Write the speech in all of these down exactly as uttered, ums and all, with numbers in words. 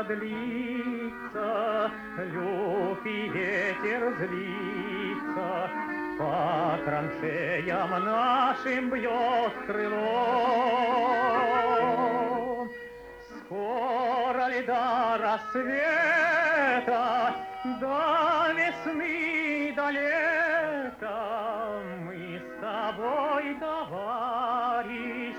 продлится, лют и ветер злится, по траншеям нашим бьет крыло. Скоро ли до рассвета, до весны, до лета мы с тобой, товарищ,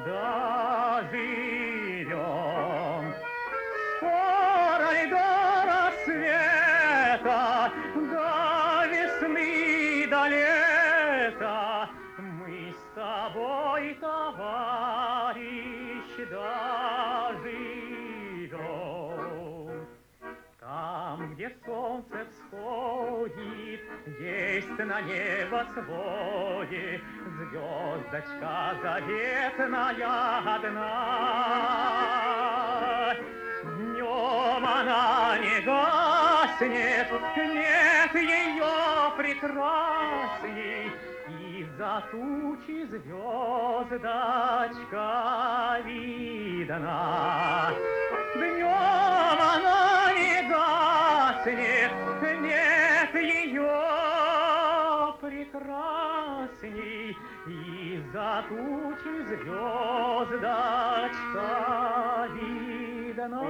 доживем? Скоро ли до рассвета, до весны, до лета мы с тобой, товарищ, доживем? Там, где солнце всходит, есть на небосводе звездочка заветная одна. Днем она не гаснет, нет ее прекрасней, из-за тучи звездочка видна. Днем она не гаснет, нет ее прекрасней, из-за тучи звездочка видна.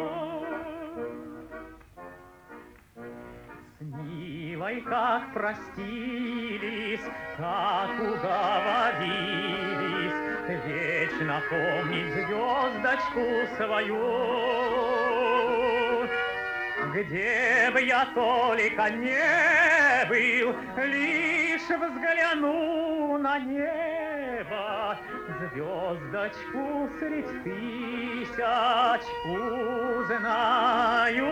С Нивой как простились, как уговорились, вечно помнить звездочку свою. Где бы я только не был, лишь взгляну на небо, звездочку средь тысяч узнаю.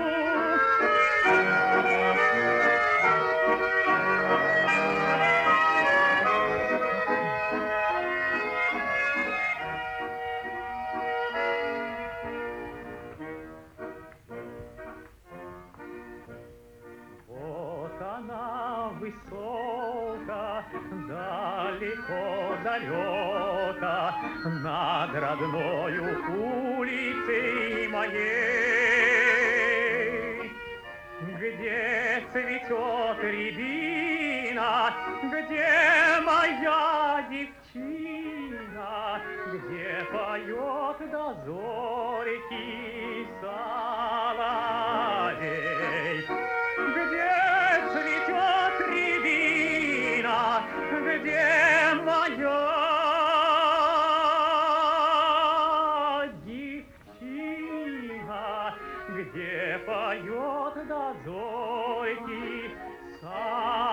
Она высоко, далеко-далеко, над родною улицей моей. Где цветет рябина, где моя девчина, где поет до зорьки соловей. Где цветет рябина, где моя девчина, где поет до зорьки соловей.